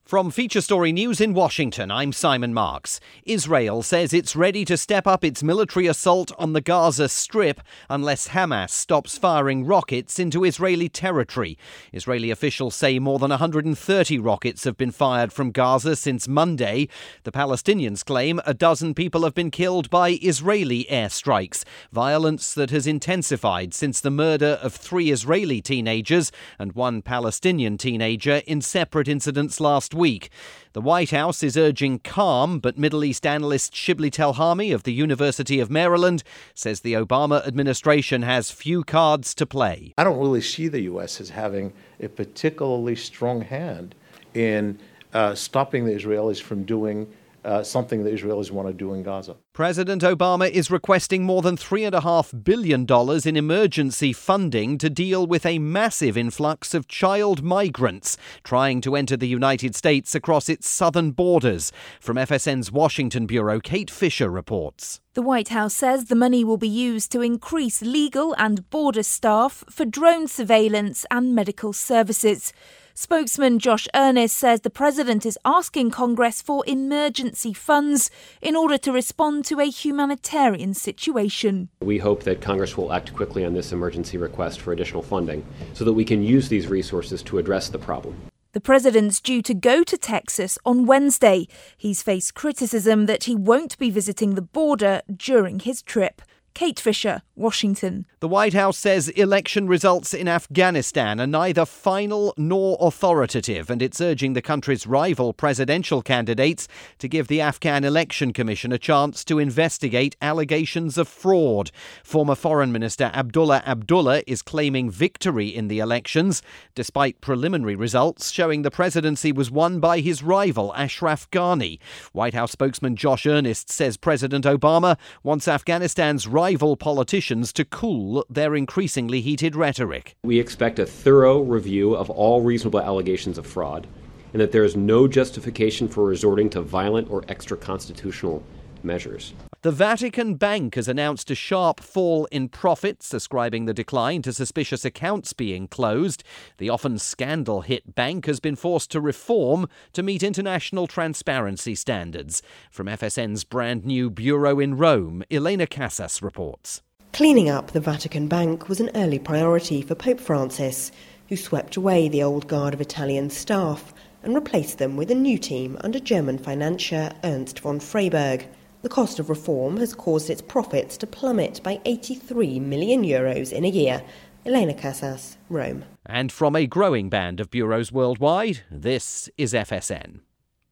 From Feature Story News in Washington, I'm Simon Marks. Israel says it's ready to step up its military assault on the Gaza Strip unless Hamas stops firing rockets into Israeli territory. Israeli officials say more than 130 rockets have been fired from Gaza since Monday. The Palestinians claim a dozen people have been killed by Israeli airstrikes, violence that has intensified since the murder of 3 Israeli teenagers and 1 Palestinian teenager in separate incidents last week. The White House is urging calm, but Middle East analyst Shibli Telhami of the University of Maryland says the Obama administration has few cards to play. I don't really see the U.S. as having a particularly strong hand in stopping the Israelis from doing something the Israelis want to do in Gaza. President Obama is requesting more than $3.5 billion in emergency funding to deal with a massive influx of child migrants trying to enter the United States across its southern borders. From FSN's Washington bureau, Kate Fisher reports. The White House says the money will be used to increase legal and border staff for drone surveillance and medical services. Spokesman Josh Earnest says the president is asking Congress for emergency funds in order to respond to a humanitarian situation. We hope that Congress will act quickly on this emergency request for additional funding so that we can use these resources to address the problem. The president's due to go to Texas on Wednesday. He's faced criticism that he won't be visiting the border during his trip. Kate Fisher, Washington. The White House says election results in Afghanistan are neither final nor authoritative, and it's urging the country's rival presidential candidates to give the Afghan Election Commission a chance to investigate allegations of fraud. Former Foreign Minister Abdullah Abdullah is claiming victory in the elections, despite preliminary results showing the presidency was won by his rival Ashraf Ghani. White House spokesman Josh Earnest says President Obama wants Afghanistan's rival politicians to cool their increasingly heated rhetoric. We expect a thorough review of all reasonable allegations of fraud, and that there is no justification for resorting to violent or extra-constitutional measures. The Vatican Bank has announced a sharp fall in profits, ascribing the decline to suspicious accounts being closed. The often scandal-hit bank has been forced to reform to meet international transparency standards. From FSN's brand new bureau in Rome, Elena Casas reports. Cleaning up the Vatican Bank was an early priority for Pope Francis, who swept away the old guard of Italian staff and replaced them with a new team under German financier Ernst von Freyberg. The cost of reform has caused its profits to plummet by €83 million in a year. Elena Casas, Rome. And from a growing band of bureaus worldwide, this is FSN.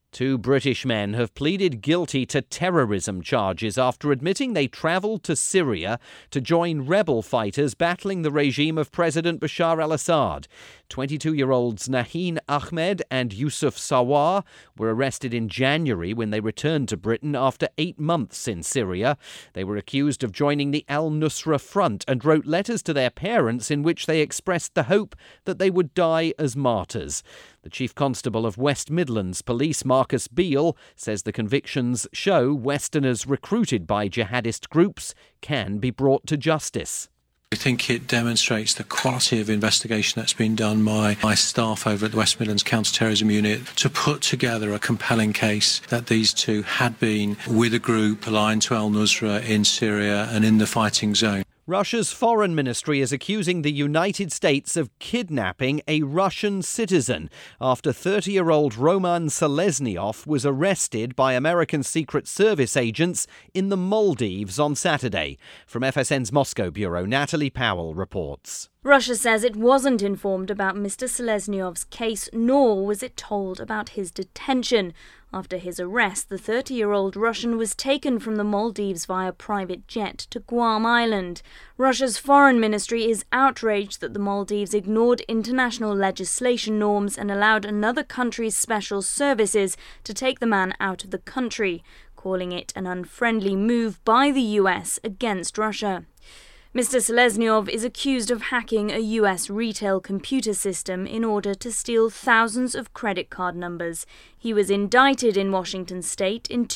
2 British men have pleaded guilty to terrorism charges after admitting they travelled to Syria to join rebel fighters battling the regime of President Bashar al-Assad. 22-year-olds Nahin Ahmed and Yusuf Sawar were arrested in January when they returned to Britain after 8 months in Syria. They were accused of joining the Al-Nusra Front and wrote letters to their parents in which they expressed the hope that they would die as martyrs. The Chief Constable of West Midlands Police, Marcus Beale, says the convictions show Westerners recruited by jihadist groups can be brought to justice. I think it demonstrates the quality of investigation that's been done by my staff over at the West Midlands Counter-Terrorism Unit to put together a compelling case that these 2 had been with a group aligned to al-Nusra in Syria and in the fighting zone. Russia's foreign ministry is accusing the United States of kidnapping a Russian citizen after 30-year-old Roman Seleznyov was arrested by American Secret Service agents in the Maldives on Saturday. From FSN's Moscow bureau, Natalie Powell reports. Russia says it wasn't informed about Mr. Seleznyov's case, nor was it told about his detention. After his arrest, the 30-year-old Russian was taken from the Maldives via private jet to Guam Island. Russia's foreign ministry is outraged that the Maldives ignored international legislation norms and allowed another country's special services to take the man out of the country, calling it an unfriendly move by the US against Russia. Mr. Seleznyov is accused of hacking a US retail computer system in order to steal thousands of credit card numbers. He was indicted in Washington state in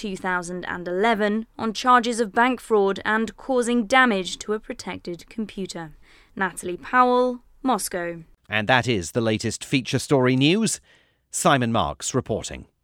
2011 on charges of bank fraud and causing damage to a protected computer. Natalie Powell, Moscow. And that is the latest feature story news. Simon Marks reporting.